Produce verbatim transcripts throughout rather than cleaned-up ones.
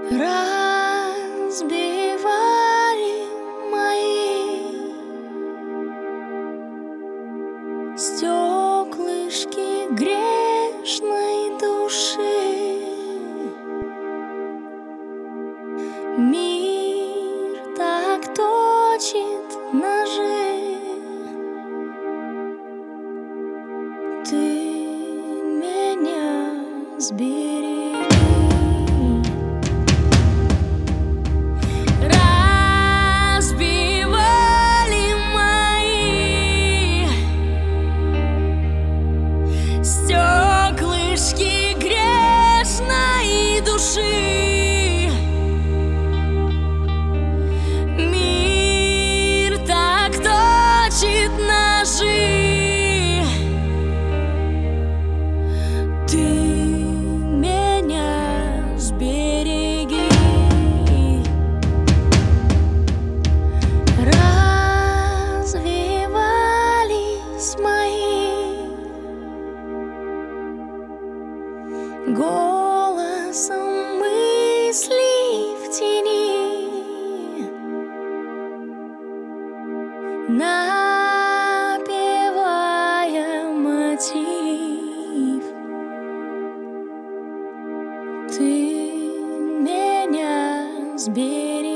разбивали мои стеклышки грешной души. Мир так точит ножи, ты меня сбереги. Разбивали мои стеклышки грешной души. Мир так точит ножи, ты меня сбереги. Развивались мои голосом мысли в тени, напевая мотив. Ты меня сбереги.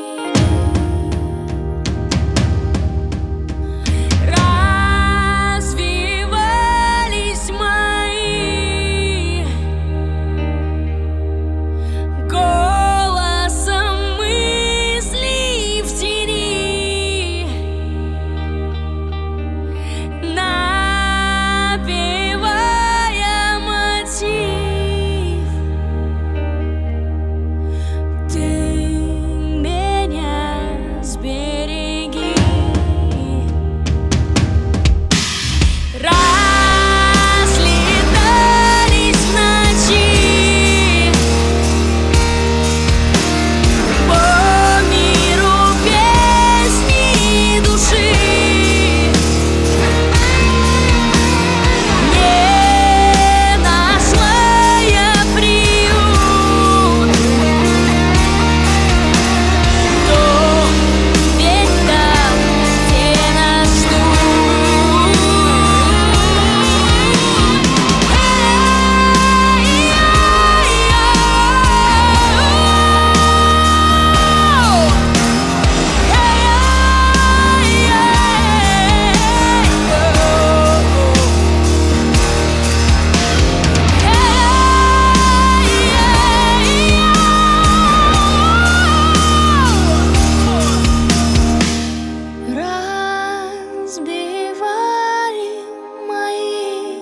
Развивались мои голосом мысли в тени, напевая мотив. Ты меня сбереги. Разлетались в ночи по миру песни души. Не нашла я приют, то ведь там, где нас ждут. Разбивали мои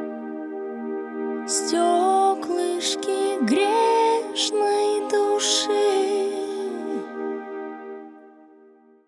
стеклышки грешной души.